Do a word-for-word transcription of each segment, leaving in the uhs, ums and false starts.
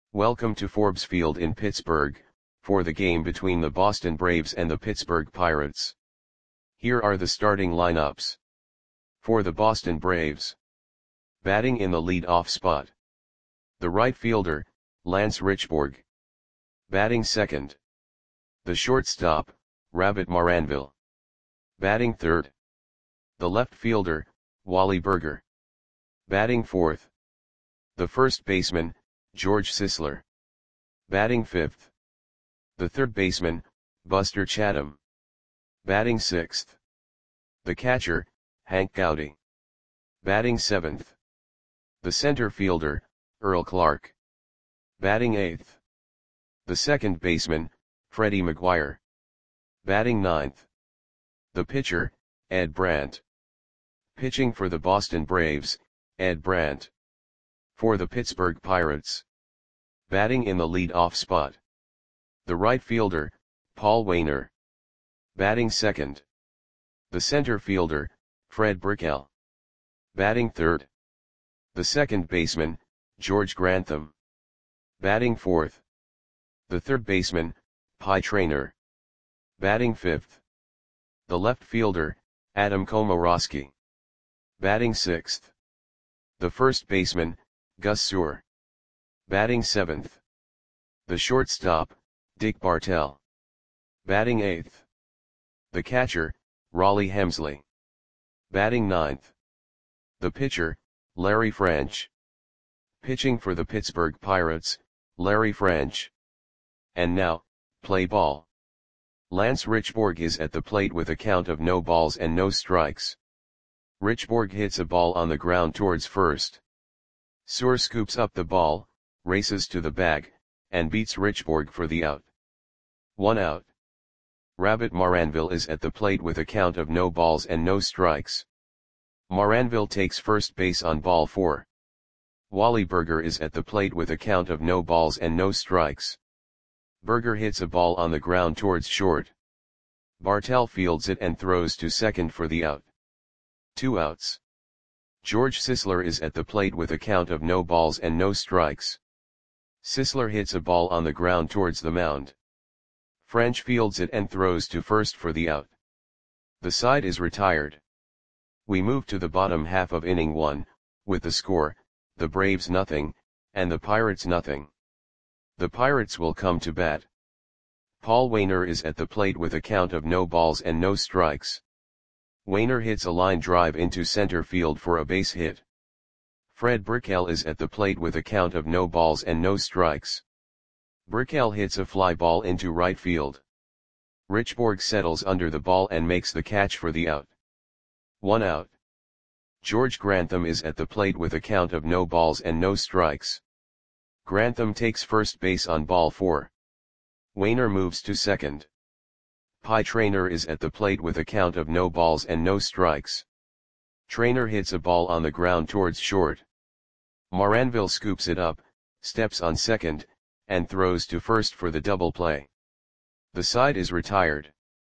Welcome to Forbes Field in Pittsburgh, for the game between the Boston Braves and the Pittsburgh Pirates. Here are the starting lineups. For the Boston Braves. Batting in the lead-off spot. The right fielder, Lance Richburg. Batting second. The shortstop, Rabbit Maranville. Batting third. The left fielder, Wally Burger. Batting fourth. The first baseman, George Sisler. Batting fifth. The third baseman, Buster Chatham. Batting sixth. The catcher, Hank Gowdy. Batting seventh. The center fielder, Earl Clark. Batting eighth. The second baseman, Freddie McGuire. Batting ninth. The pitcher, Ed Brandt. Pitching for the Boston Braves, Ed Brandt. For the Pittsburgh Pirates. Batting in the lead-off spot. The right fielder, Paul Waner. Batting second. The center fielder, Fred Brickell. Batting third. The second baseman, George Grantham. Batting fourth. The third baseman, Pie Traynor. Batting fifth. The left fielder, Adam Komoroski. Batting sixth. The first baseman, Gus Suhr. Batting seventh. The shortstop, Dick Bartell. Batting eighth. The catcher, Raleigh Hemsley. Batting ninth. The pitcher, Larry French. Pitching for the Pittsburgh Pirates, Larry French. And now, play ball. Lance Richburg is at the plate with a count of no balls and no strikes. Richburg hits a ball on the ground towards first. Suhr scoops up the ball, races to the bag, and beats Richburg for the out. One out. Rabbit Maranville is at the plate with a count of no balls and no strikes. Maranville takes first base on ball four. Wally Burger is at the plate with a count of no balls and no strikes. Burger hits a ball on the ground towards short. Bartell fields it and throws to second for the out. Two outs. George Sisler is at the plate with a count of no balls and no strikes. Sisler hits a ball on the ground towards the mound. French fields it and throws to first for the out. The side is retired. We move to the bottom half of inning one, with the score, the Braves nothing, and the Pirates nothing. The Pirates will come to bat. Paul Waner is at the plate with a count of no balls and no strikes. Waner hits a line drive into center field for a base hit. Fred Brickell is at the plate with a count of no balls and no strikes. Brickell hits a fly ball into right field. Richburg settles under the ball and makes the catch for the out. One out. George Grantham is at the plate with a count of no balls and no strikes. Grantham takes first base on ball four. Waner moves to second. Pie Traynor is at the plate with a count of no balls and no strikes. Traynor hits a ball on the ground towards short. Maranville scoops it up, steps on second, and throws to first for the double play. The side is retired.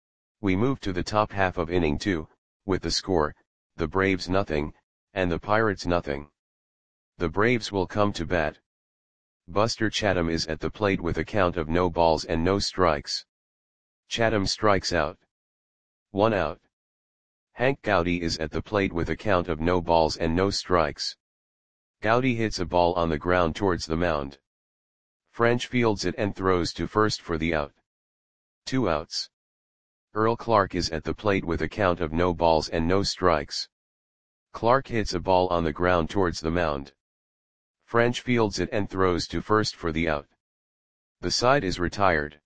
We move to the top half of inning two, with the score, the Braves nothing, and the Pirates nothing. The Braves will come to bat. Buster Chatham is at the plate with a count of no balls and no strikes. Chatham strikes out. One out. Hank Gowdy is at the plate with a count of no balls and no strikes. Gowdy hits a ball on the ground towards the mound. French fields it and throws to first for the out. Two outs. Earl Clark is at the plate with a count of no balls and no strikes. Clark hits a ball on the ground towards the mound. French fields it and throws to first for the out. The side is retired.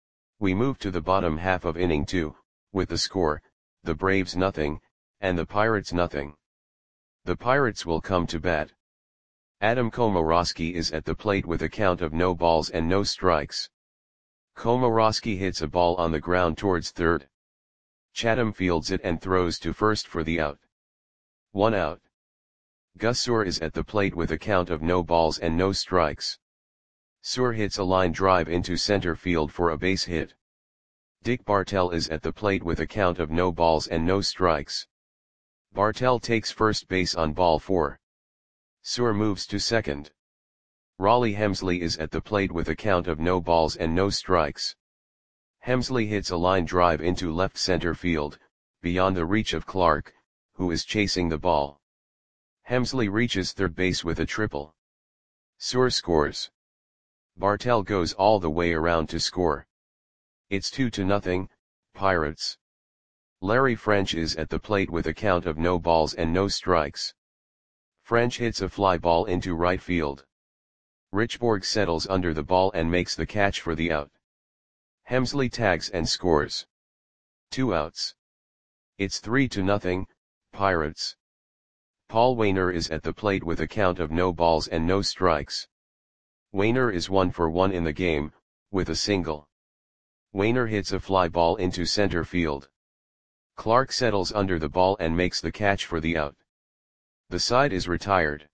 We move to the bottom half of inning two, with the score, the Braves nothing, and the Pirates nothing. The Pirates will come to bat. Adam Komoroski is at the plate with a count of no balls and no strikes. Komoroski hits a ball on the ground towards third. Chatham fields it and throws to first for the out. One out. Gus Suhr is at the plate with a count of no balls and no strikes. Suhr hits a line drive into center field for a base hit. Dick Bartell is at the plate with a count of no balls and no strikes. Bartell takes first base on ball four. Suhr moves to second. Raleigh Hemsley is at the plate with a count of no balls and no strikes. Hemsley hits a line drive into left center field, beyond the reach of Clark, who is chasing the ball. Hemsley reaches third base with a triple. Suhr scores. Bartell goes all the way around to score. It's two to nothing, Pirates. Larry French is at the plate with a count of no balls and no strikes. French hits a fly ball into right field. Richborg settles under the ball and makes the catch for the out. Hemsley tags and scores. Two outs. It's three to nothing, Pirates. Paul Waner is at the plate with a count of no balls and no strikes. Waner is one for one in the game, with a single. Waner hits a fly ball into center field. Clark settles under the ball and makes the catch for the out. The side is retired.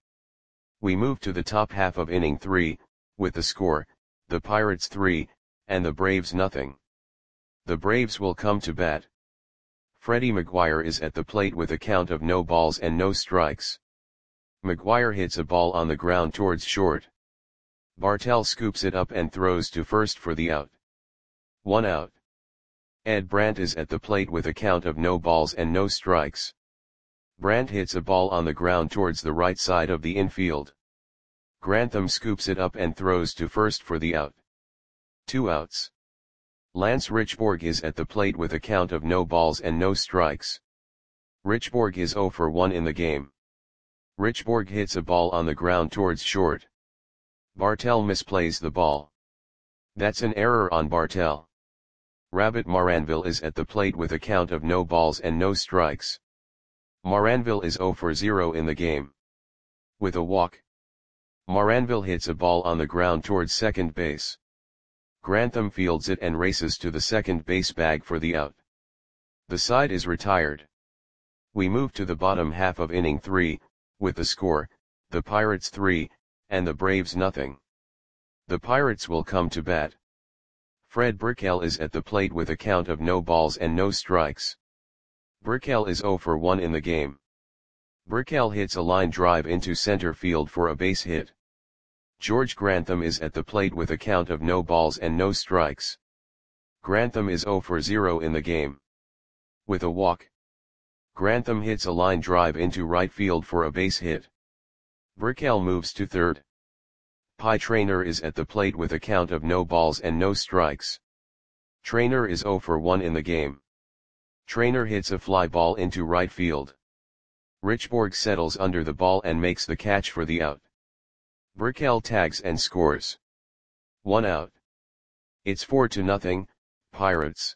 We move to the top half of inning three, with the score, the Pirates three, and the Braves nothing. The Braves will come to bat. Freddie McGuire is at the plate with a count of no balls and no strikes. McGuire hits a ball on the ground towards short. Bartell scoops it up and throws to first for the out. One out. Ed Brandt is at the plate with a count of no balls and no strikes. Brandt hits a ball on the ground towards the right side of the infield. Grantham scoops it up and throws to first for the out. Two outs. Lance Richborg is at the plate with a count of no balls and no strikes. Richborg is zero for one in the game. Richborg hits a ball on the ground towards short. Bartell misplays the ball. That's an error on Bartell. Rabbit Maranville is at the plate with a count of no balls and no strikes. Maranville is zero for zero in the game. With a walk. Maranville hits a ball on the ground towards second base. Grantham fields it and races to the second base bag for the out. The side is retired. We move to the bottom half of inning three, with the score, the Pirates three, and the Braves nothing. The Pirates will come to bat. Fred Burkell is at the plate with a count of no balls and no strikes. Burkell is zero for one in the game. Burkell hits a line drive into center field for a base hit. George Grantham is at the plate with a count of no balls and no strikes. Grantham is zero for zero in the game. With a walk. Grantham hits a line drive into right field for a base hit. Burkell moves to third. Pie Traynor is at the plate with a count of no balls and no strikes. Traynor is zero for one in the game. Traynor hits a fly ball into right field. Richborg settles under the ball and makes the catch for the out. Burkell tags and scores. One out. It's four to nothing, Pirates.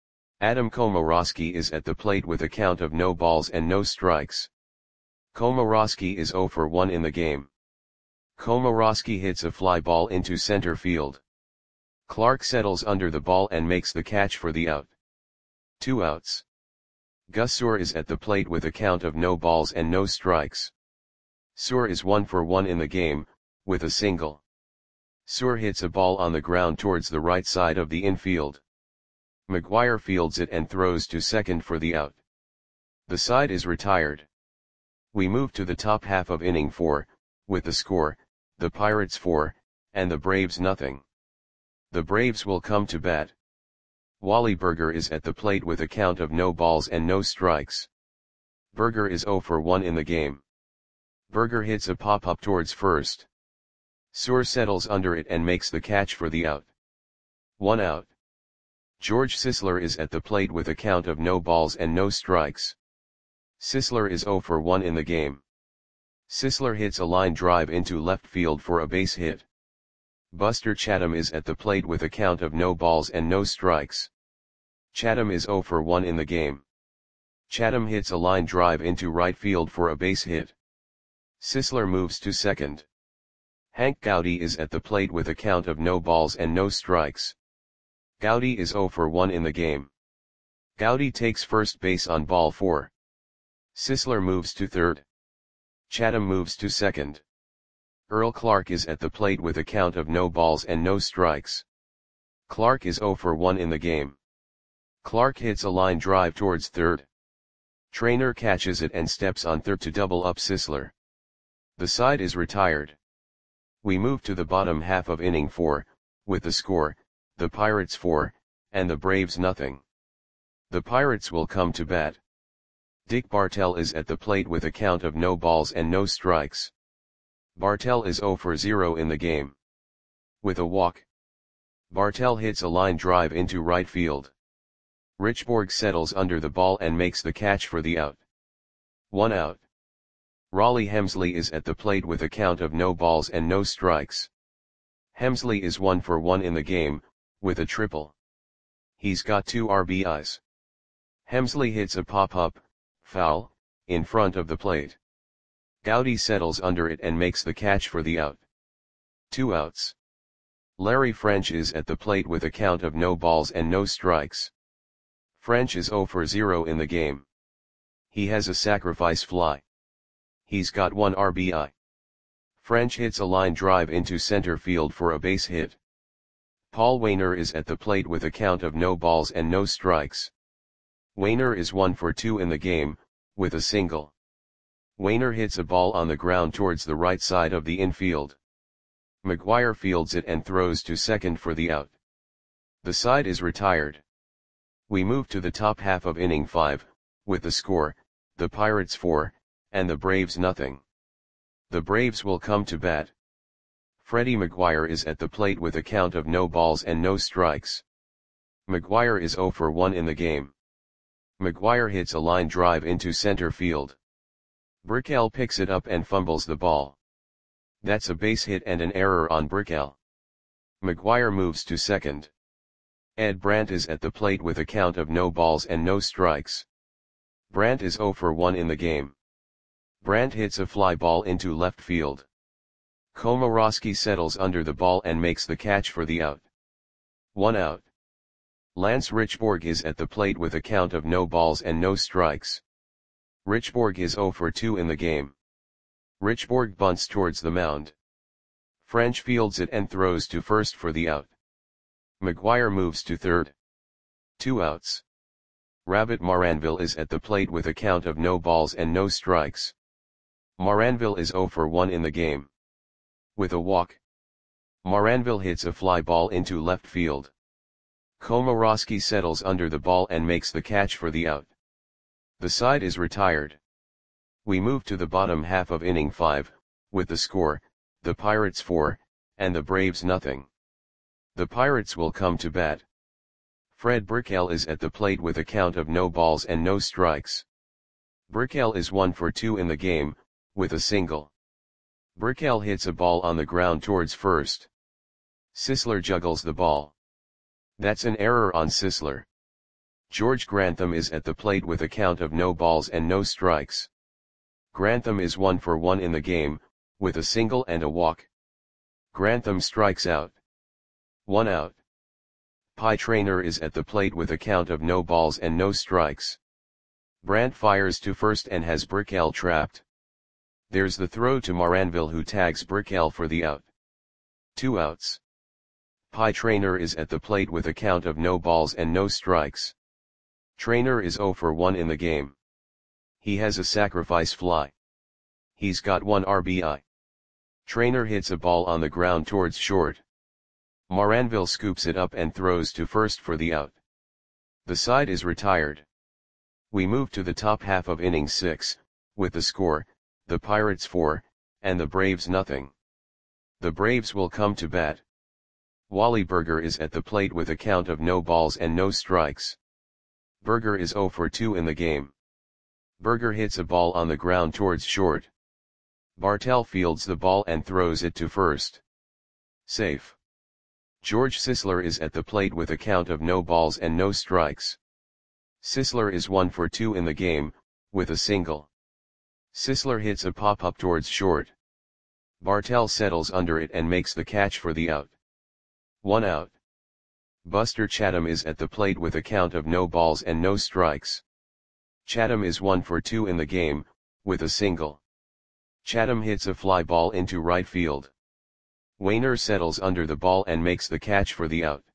Adam Komorowski is at the plate with a count of no balls and no strikes. Komorowski is zero for one in the game. Komorowski hits a fly ball into center field. Clark settles under the ball and makes the catch for the out. Two outs. Gus Suhr is at the plate with a count of no balls and no strikes. Suhr is one for one in the game, with a single. Suhr hits a ball on the ground towards the right side of the infield. McGuire fields it and throws to second for the out. The side is retired. We move to the top half of inning four, with the score, the Pirates four, and the Braves nothing. The Braves will come to bat. Wally Berger is at the plate with a count of no balls and no strikes. Berger is zero for one in the game. Berger hits a pop-up towards first. Suhr settles under it and makes the catch for the out. One out. George Sisler is at the plate with a count of no balls and no strikes. Sisler is zero for one in the game. Sisler hits a line drive into left field for a base hit. Buster Chatham is at the plate with a count of no balls and no strikes. Chatham is zero for one in the game. Chatham hits a line drive into right field for a base hit. Sisler moves to second. Hank Gowdy is at the plate with a count of no balls and no strikes. Gowdy is zero for one in the game. Gowdy takes first base on ball four. Sisler moves to third. Chatham moves to second. Earl Clark is at the plate with a count of no balls and no strikes. Clark is zero for one in the game. Clark hits a line drive towards third. Traynor catches it and steps on third to double up Sisler. The side is retired. We move to the bottom half of inning four, with the score, the Pirates four, and the Braves nothing. The Pirates will come to bat. Dick Bartell is at the plate with a count of no balls and no strikes. Bartell is zero for zero in the game. With a walk, Bartell hits a line drive into right field. Richborg settles under the ball and makes the catch for the out. One out. Raleigh Hemsley is at the plate with a count of no balls and no strikes. Hemsley is one for one in the game, with a triple. He's got two R B Is. Hemsley hits a pop-up, foul, in front of the plate. Gowdy settles under it and makes the catch for the out. Two outs. Larry French is at the plate with a count of no balls and no strikes. French is zero for zero in the game. He has a sacrifice fly. He's got one R B I. French hits a line drive into center field for a base hit. Paul Waner is at the plate with a count of no balls and no strikes. Waner is one for two in the game, with a single. Waner hits a ball on the ground towards the right side of the infield. McGuire fields it and throws to second for the out. The side is retired. We move to the top half of inning five, with the score, the Pirates four, and the Braves nothing. The Braves will come to bat. Freddie McGuire is at the plate with a count of no balls and no strikes. McGuire is zero for one in the game. McGuire hits a line drive into center field. Brickell picks it up and fumbles the ball. That's a base hit and an error on Brickell. McGuire moves to second. Ed Brandt is at the plate with a count of no balls and no strikes. Brandt is zero for one in the game. Brandt hits a fly ball into left field. Komorowski settles under the ball and makes the catch for the out. One out. Lance Richborg is at the plate with a count of no balls and no strikes. Richborg is zero for two in the game. Richborg bunts towards the mound. French fields it and throws to first for the out. McGuire moves to third. Two outs. Rabbit Maranville is at the plate with a count of no balls and no strikes. Maranville is zero for one in the game. With a walk, Maranville hits a fly ball into left field. Komorowski settles under the ball and makes the catch for the out. The side is retired. We move to the bottom half of inning five, with the score, the Pirates four, and the Braves nothing. The Pirates will come to bat. Fred Brickell is at the plate with a count of no balls and no strikes. Brickell is one for two in the game, with a single. Brickell hits a ball on the ground towards first. Sisler juggles the ball. That's an error on Sisler. George Grantham is at the plate with a count of no balls and no strikes. Grantham is one for one in the game, with a single and a walk. Grantham strikes out. One out. Pie Traynor is at the plate with a count of no balls and no strikes. Brandt fires to first and has Brickell trapped. There's the throw to Maranville who tags Brickell for the out. Two outs. Pie Traynor is at the plate with a count of no balls and no strikes. Traynor is zero for one in the game. He has a sacrifice fly. He's got one R B I. Traynor hits a ball on the ground towards short. Maranville scoops it up and throws to first for the out. The side is retired. We move to the top half of inning six, with the score, the Pirates four, and the Braves nothing. The Braves will come to bat. Wally Berger is at the plate with a count of no balls and no strikes. Berger is zero for two in the game. Berger hits a ball on the ground towards short. Bartell fields the ball and throws it to first. Safe. George Sisler is at the plate with a count of no balls and no strikes. Sisler is one for two in the game, with a single. Sisler hits a pop-up towards short. Bartell settles under it and makes the catch for the out. One out. Buster Chatham is at the plate with a count of no balls and no strikes. Chatham is one for two in the game, with a single. Chatham hits a fly ball into right field. Wainer settles under the ball and makes the catch for the out.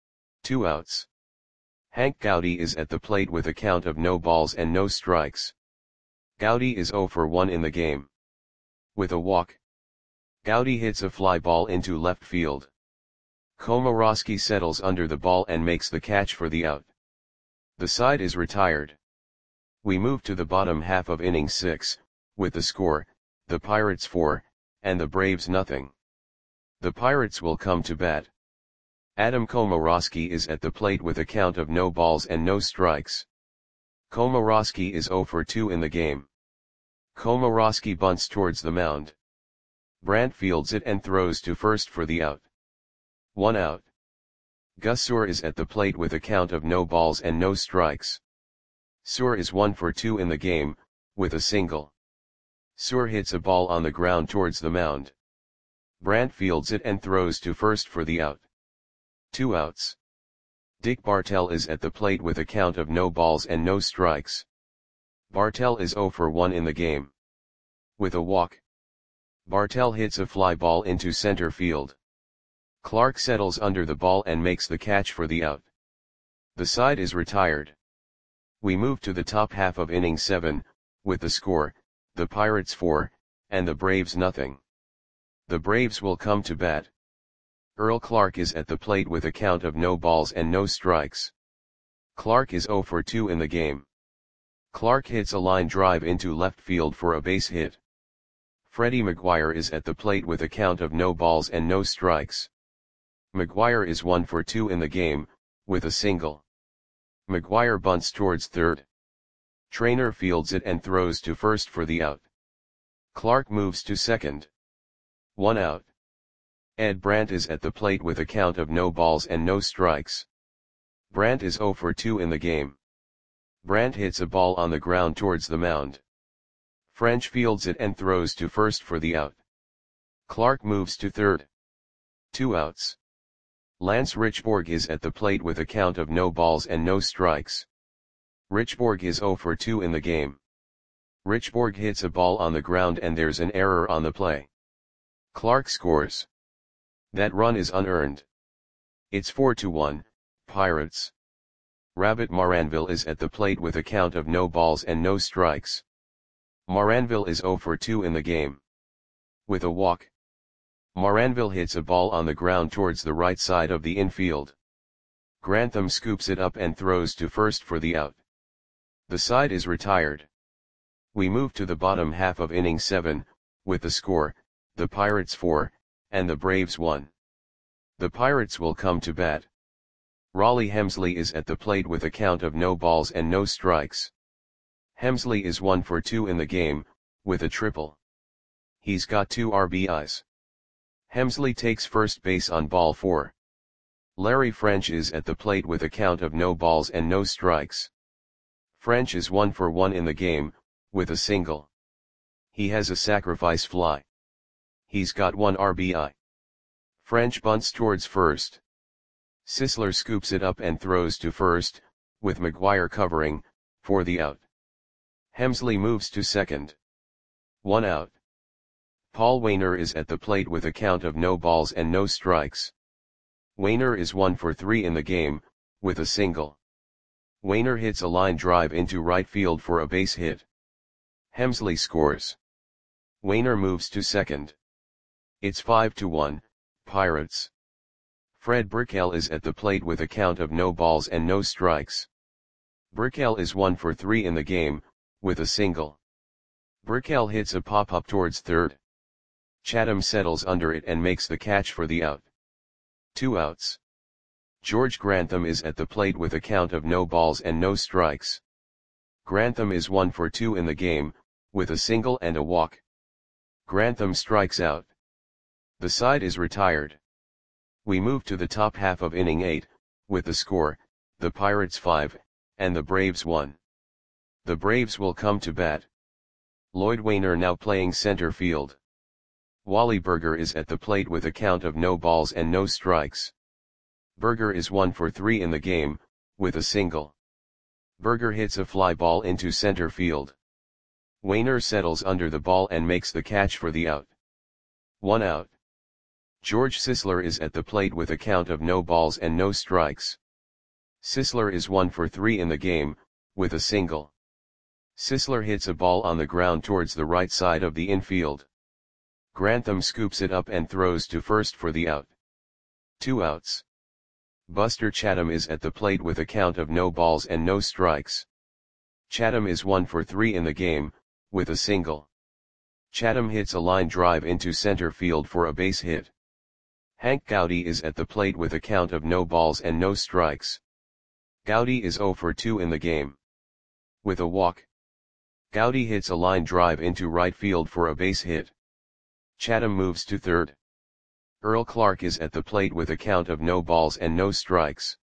Two outs. Hank Gowdy is at the plate with a count of no balls and no strikes. Gowdy is zero for one in the game. With a walk, Gowdy hits a fly ball into left field. Komorowski settles under the ball and makes the catch for the out. The side is retired. We move to the bottom half of inning six, with the score, the Pirates four, and the Braves nothing. The Pirates will come to bat. Adam Komorowski is at the plate with a count of no balls and no strikes. Komorowski is oh for two in the game. Komorowski bunts towards the mound. Brandt fields it and throws to first for the out. One out. Gus Suhr is at the plate with a count of no balls and no strikes. Suhr is one for two in the game, with a single. Suhr hits a ball on the ground towards the mound. Brandt fields it and throws to first for the out. Two outs. Dick Bartell is at the plate with a count of no balls and no strikes. Bartell is oh for one in the game. With a walk. Bartell hits a fly ball into center field. Clark settles under the ball and makes the catch for the out. The side is retired. We move to the top half of inning seven, with the score, the Pirates four, and the Braves nothing. The Braves will come to bat. Earl Clark is at the plate with a count of no balls and no strikes. Clark is oh for two in the game. Clark hits a line drive into left field for a base hit. Freddie McGuire is at the plate with a count of no balls and no strikes. McGuire is one for two in the game, with a single. McGuire bunts towards third. Trainer fields it and throws to first for the out. Clark moves to second. One out. Ed Brandt is at the plate with a count of no balls and no strikes. Brandt is oh for two in the game. Brandt hits a ball on the ground towards the mound. French fields it and throws to first for the out. Clark moves to third. Two outs. Lance Richborg is at the plate with a count of no balls and no strikes. Richborg is oh for two in the game. Richborg hits a ball on the ground and there's an error on the play. Clark scores. That run is unearned. It's four to one, Pirates. Rabbit Maranville is at the plate with a count of no balls and no strikes. Maranville is oh for two in the game. With a walk. Maranville hits a ball on the ground towards the right side of the infield. Grantham scoops it up and throws to first for the out. The side is retired. We move to the bottom half of inning seven, with the score, the Pirates four, and the Braves one. The Pirates will come to bat. Raleigh Hemsley is at the plate with a count of no balls and no strikes. Hemsley is one for two in the game, with a triple. He's got two R B Is. Hemsley takes first base on ball four. Larry French is at the plate with a count of no balls and no strikes. French is one for one in the game, with a single. He has a sacrifice fly. He's got one R B I. French bunts towards first. Sisler scoops it up and throws to first, with McGuire covering, for the out. Hemsley moves to second. One out. Paul Wainer is at the plate with a count of no balls and no strikes. Wainer is one for three in the game, with a single. Wainer hits a line drive into right field for a base hit. Hemsley scores. Wainer moves to second. It's five to one, Pirates. Fred Brickell is at the plate with a count of no balls and no strikes. Brickell is one for three in the game, with a single. Brickell hits a pop-up towards third. Chatham settles under it and makes the catch for the out. Two outs. George Grantham is at the plate with a count of no balls and no strikes. Grantham is one for two in the game, with a single and a walk. Grantham strikes out. The side is retired. We move to the top half of inning eight, with the score, the Pirates five, and the Braves one. The Braves will come to bat. Lloyd Wainer now playing center field. Wally Berger is at the plate with a count of no balls and no strikes. Berger is one for three in the game, with a single. Berger hits a fly ball into center field. Wainer settles under the ball and makes the catch for the out. One out. George Sisler is at the plate with a count of no balls and no strikes. Sisler is one for three in the game, with a single. Sisler hits a ball on the ground towards the right side of the infield. Grantham scoops it up and throws to first for the out. Two outs. Buster Chatham is at the plate with a count of no balls and no strikes. Chatham is one for three in the game, with a single. Chatham hits a line drive into center field for a base hit. Hank Gowdy is at the plate with a count of no balls and no strikes. Gowdy is zero for two in the game. With a walk. Gowdy hits a line drive into right field for a base hit. Chatham moves to third. Earl Clark is at the plate with a count of no balls and no strikes.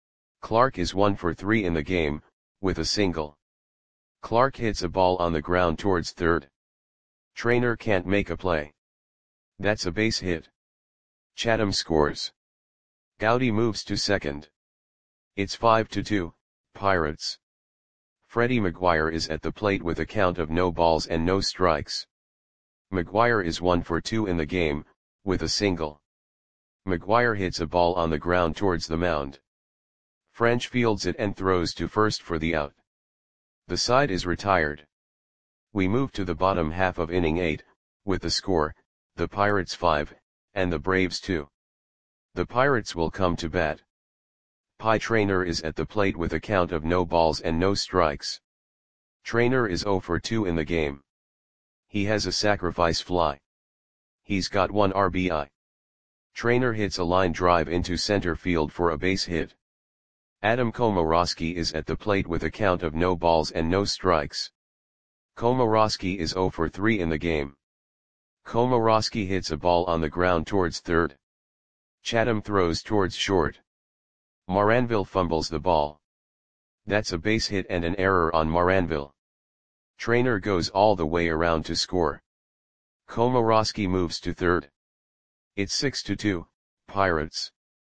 Clark is one for three in the game, with a single. Clark hits a ball on the ground towards third. Trainer can't make a play. That's a base hit. Chatham scores. Gowdy moves to second. It's five to two, Pirates. Freddie McGuire is at the plate with a count of no balls and no strikes. McGuire is one for two in the game, with a single. McGuire hits a ball on the ground towards the mound. French fields it and throws to first for the out. The side is retired. We move to the bottom half of inning eight, with the score, the Pirates five, and the Braves two. The Pirates will come to bat. Pie Traynor is at the plate with a count of no balls and no strikes. Traynor is zero for two in the game. He has a sacrifice fly. He's got one R B I. Traynor hits a line drive into center field for a base hit. Adam Komorowski is at the plate with a count of no balls and no strikes. Komorowski is zero for three in the game. Komorowski hits a ball on the ground towards third. Chatham throws towards short. Moranville fumbles the ball. That's a base hit and an error on Moranville. Traynor goes all the way around to score. Komorowski moves to third. It's six to two, Pirates.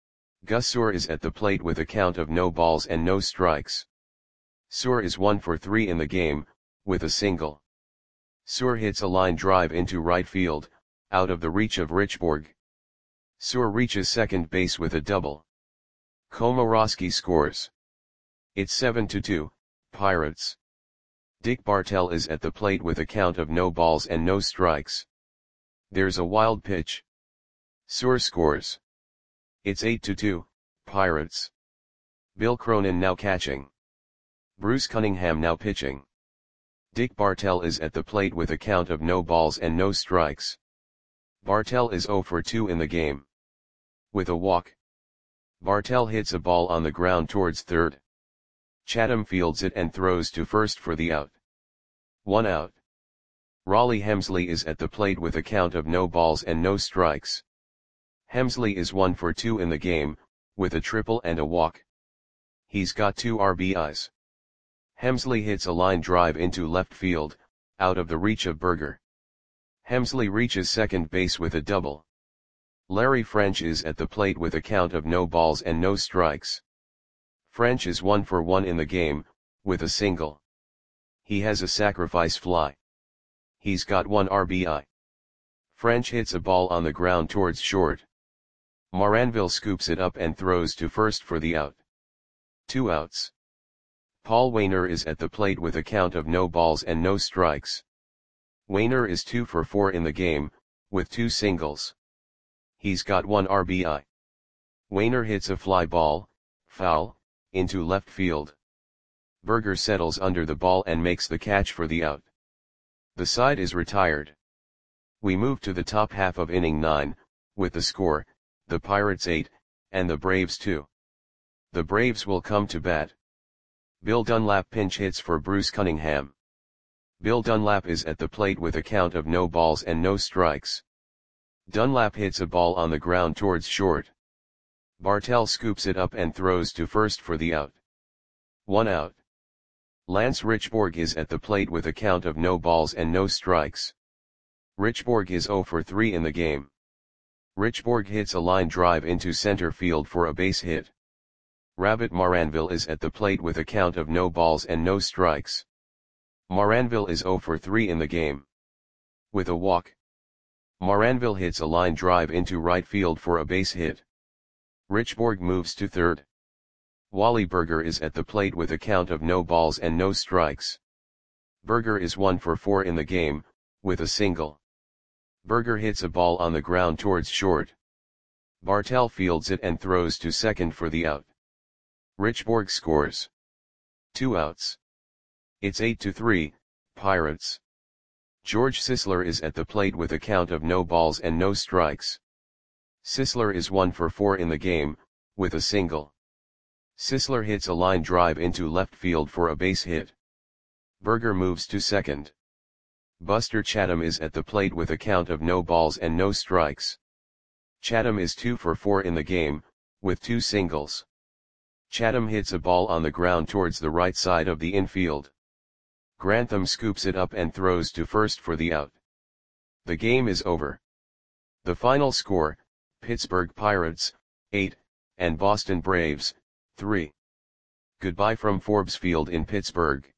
Gus Soor is at the plate with a count of no balls and no strikes. Soor is one for three in the game, with a single. Soor hits a line drive into right field, out of the reach of Richborg. Soor reaches second base with a double. Komorowski scores. It's seven to two, Pirates. Dick Bartell is at the plate with a count of no balls and no strikes. There's a wild pitch. Soor scores. It's eight to two, Pirates. Bill Cronin now catching. Bruce Cunningham now pitching. Dick Bartell is at the plate with a count of no balls and no strikes. Bartell is zero for two in the game. With a walk. Bartell hits a ball on the ground towards third. Chatham fields it and throws to first for the out. One out. Raleigh Hemsley is at the plate with a count of no balls and no strikes. Hemsley is one for two in the game, with a triple and a walk. He's got two R B Is. Hemsley hits a line drive into left field, out of the reach of Berger. Hemsley reaches second base with a double. Larry French is at the plate with a count of no balls and no strikes. French is one for one in the game, with a single. He has a sacrifice fly. He's got one R B I. French hits a ball on the ground towards short. Moranville scoops it up and throws to first for the out. Two outs. Paul Wainer is at the plate with a count of no balls and no strikes. Wainer is two for four in the game, with two singles. He's got one R B I. Wainer hits a fly ball, foul, into left field. Berger settles under the ball and makes the catch for the out. The side is retired. We move to the top half of inning nine, with the score, the Pirates eight, and the Braves two. The Braves will come to bat. Bill Dunlap pinch hits for Bruce Cunningham. Bill Dunlap is at the plate with a count of no balls and no strikes. Dunlap hits a ball on the ground towards short. Bartell scoops it up and throws to first for the out. One out. Lance Richborg is at the plate with a count of no balls and no strikes. Richborg is zero for three in the game. Richborg hits a line drive into center field for a base hit. Rabbit Moranville is at the plate with a count of no balls and no strikes. Moranville is zero for three in the game. With a walk. Moranville hits a line drive into right field for a base hit. Richborg moves to third. Wally Berger is at the plate with a count of no balls and no strikes. Berger is one for four in the game, with a single. Berger hits a ball on the ground towards short. Bartel fields it and throws to second for the out. Richborg scores. Two outs. It's eight to three, Pirates. George Sisler is at the plate with a count of no balls and no strikes. Sisler is one for four in the game, with a single. Sisler hits a line drive into left field for a base hit. Berger moves to second. Buster Chatham is at the plate with a count of no balls and no strikes. Chatham is two for four in the game, with two singles. Chatham hits a ball on the ground towards the right side of the infield. Grantham scoops it up and throws to first for the out. The game is over. The final score, Pittsburgh Pirates, eight, and Boston Braves, three. Goodbye from Forbes Field in Pittsburgh.